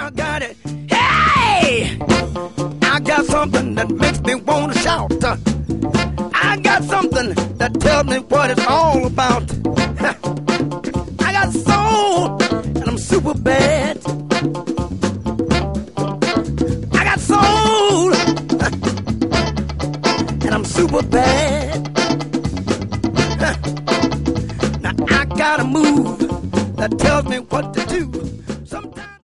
I got it. Hey! I got something that makes me want to shout. I got something that tells me what it's all about. I got soul, and I'm super bad. I got soul, and I'm super bad. Now I got a move that tells me what to do.